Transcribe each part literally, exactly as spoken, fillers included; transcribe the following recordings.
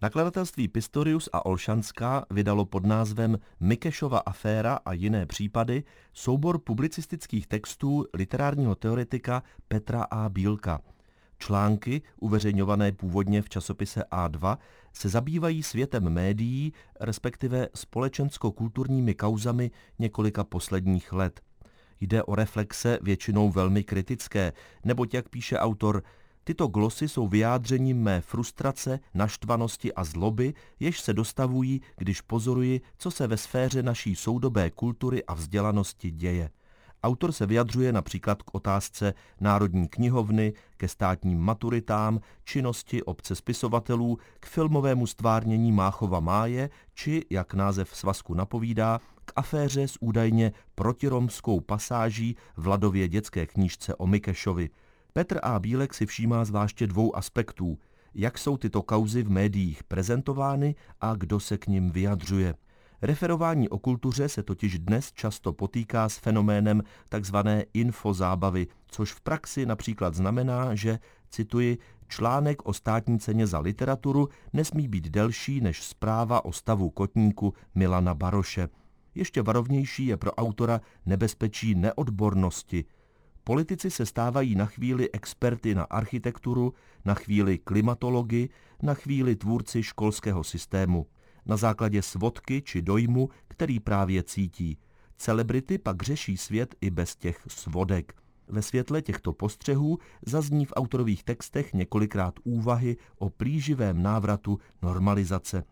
Nakladatelství Pistorius a Olšanská vydalo pod názvem Mikešova aféra a jiné případy soubor publicistických textů literárního teoretika Petra A. Bílka. Články, uveřejňované původně v časopise A dva, se zabývají světem médií, respektive společensko-kulturními kauzami několika posledních let. Jde o reflexe většinou velmi kritické, neboť, jak píše autor, tyto glosy jsou vyjádřením mé frustrace, naštvanosti a zloby, jež se dostavují, když pozoruji, co se ve sféře naší soudobé kultury a vzdělanosti děje. Autor se vyjadřuje například k otázce Národní knihovny, ke státním maturitám, činnosti obce spisovatelů, k filmovému stvárnění Máchova máje, či, jak název svazku napovídá, k aféře s údajně protiromskou pasáží v Ladově dětské knížce o Mikešovi. Petr A. Bílek si všímá zvláště dvou aspektů, jak jsou tyto kauzy v médiích prezentovány a kdo se k nim vyjadřuje. Referování o kultuře se totiž dnes často potýká s fenoménem takzvané infozábavy, což v praxi například znamená, že, cituji, článek o státní ceně za literaturu nesmí být delší než zpráva o stavu kotníku Milana Baroše. Ještě varovnější je pro autora nebezpečí neodbornosti. Politici se stávají na chvíli experty na architekturu, na chvíli klimatology, na chvíli tvůrci školského systému. Na základě svodky či dojmu, který právě cítí. Celebrity pak řeší svět i bez těch svodek. Ve světle těchto postřehů zazní v autorových textech několikrát úvahy o plíživém návratu normalizace.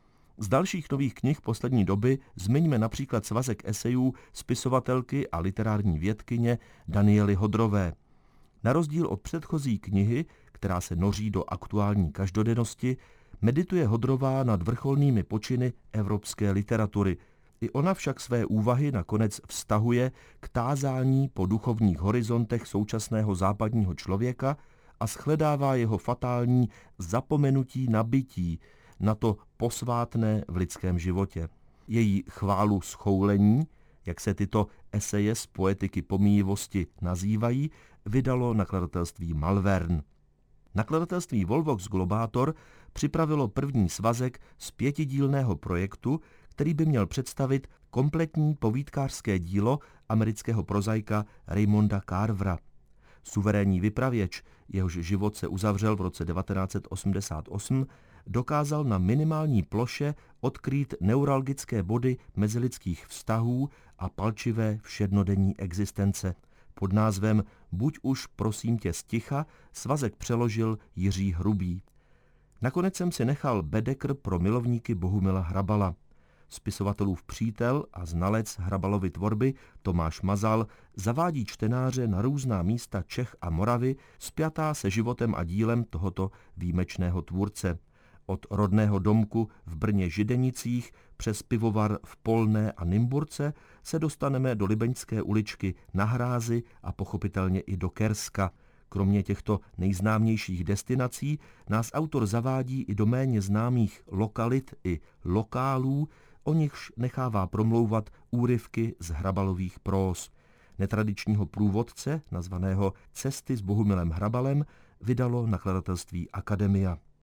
Z dalších nových knih poslední doby zmiňme například svazek esejů spisovatelky a literární vědkyně Daniely Hodrové. Na rozdíl od předchozí knihy, která se noří do aktuální každodennosti, medituje Hodrová nad vrcholnými počiny evropské literatury. I ona však své úvahy nakonec vztahuje k tázání po duchovních horizontech současného západního člověka a shledává jeho fatální zapomenutí na bytí, na to posvátné v lidském životě. Její chválu schoulení, jak se tyto eseje z poetiky pomíjivosti nazývají, vydalo nakladatelství Malvern. Nakladatelství Volvox Globátor připravilo první svazek z pětidílného projektu, který by měl představit kompletní povídkářské dílo amerického prozaika Raymonda Carvera. Suverénní vypravěč, jehož život se uzavřel v roce devatenáct set osmdesát osm, dokázal na minimální ploše odkrýt neuralgické body mezilidských vztahů a palčivé všednodenní existence. Pod názvem Buď už prosím tě sticha svazek přeložil Jiří Hrubý. Nakonec jsem si nechal bedekr pro milovníky Bohumila Hrabala. Spisovatelův přítel a znalec Hrabalovy tvorby Tomáš Mazal zavádí čtenáře na různá místa Čech a Moravy spjatá se životem a dílem tohoto výjimečného tvůrce. Od rodného domku v Brně Židenicích přes pivovar v Polné a Nymburce se dostaneme do Libeňské uličky na Hrázi a pochopitelně i do Kerska. Kromě těchto nejznámějších destinací nás autor zavádí i do méně známých lokalit i lokálů, o nichž nechává promlouvat úryvky z Hrabalových próz. Netradičního průvodce, nazvaného Cesty s Bohumilem Hrabalem, vydalo nakladatelství Akademia.